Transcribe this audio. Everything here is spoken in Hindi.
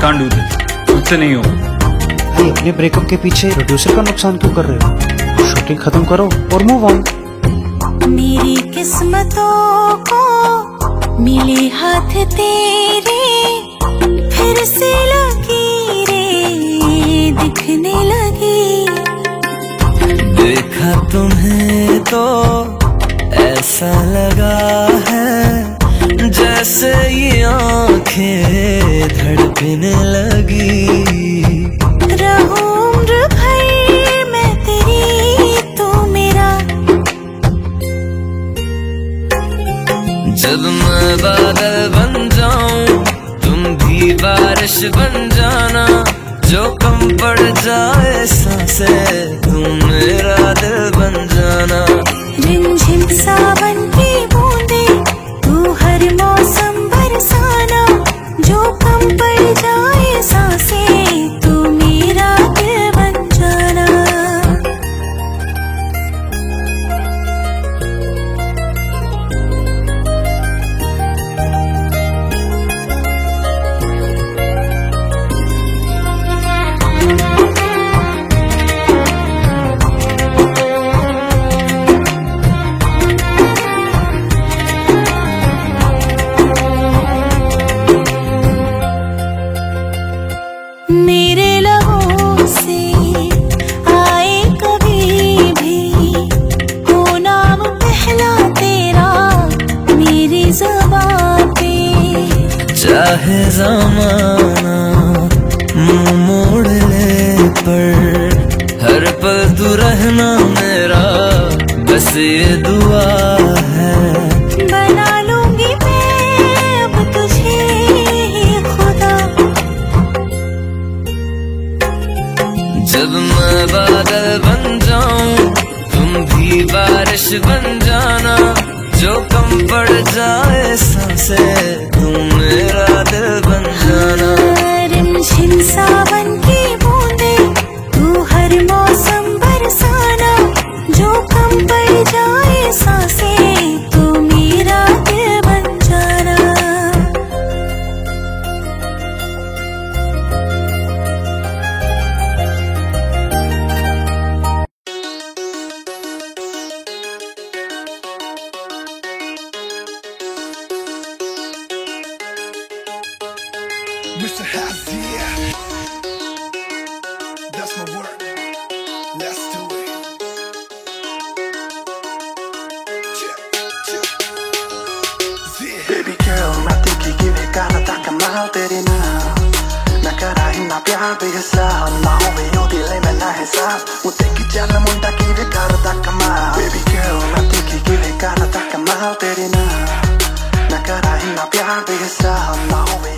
कांट डू दिस, मुझसे नहीं होगा। भाई अपने ब्रेकअप के पीछे प्रोड्यूसर का नुकसान क्यों कर रहे हो? शूटिंग खत्म करो और मूव ऑन। मेरी किस्मतों को मिले हाथ तेरे, फिर से लकीरें दिखने लगी। देखा तुम्हें तो ऐसा लगा है जैसे ये आंखें धड़कने लगी। रहूं उम्र भर मैं तेरी, तू मेरा। जब मैं बादल बन जाऊं तुम भी बारिश बन जाना, जो कम पड़ जाए सांसें तुम मेरा दिल बन जाना। रिमझिम सावन की बूंदे तू हर मौसम बरसाना, जो कम पड़ जाए सांसें तू मेरा दिल बन जाना। मेरे लहू से आए कभी भी हो नाम पहला तेरा मेरी ज़बां पे। चाहे ज़माना मुंह मोड़ ले पर हर पल तू रहना मेरा, बस ये दुआ है। बना लूंगी मैं अब तुझे खुदा। जब मैं बादल बन जाऊं तुम भी बारिश बन जाना, जो कम पड़ जाए सांसें तुम मेरा दिल बन जाना। रिमझिम सावन की बूंदे तू हर मौसम बरसाना, जो कम पड़ जाए सांसें तू मेरा दिल बन जाना। Mr. Hazier, that's my word. Let's do it. Baby girl, मैं तुझी किवे करता कमाल तेरे नाल, मैं करा इन्ना प्यार बेहिसाब, ना होवे ओदी ले मैं ना हिसाब, मुझे की चल मुंडा किवे करता कमाल। Baby girl, मैं तुझी किवे करता कमाल तेरे नाल, मैं करा इन्ना प्यार बेहिसाब, ना होवे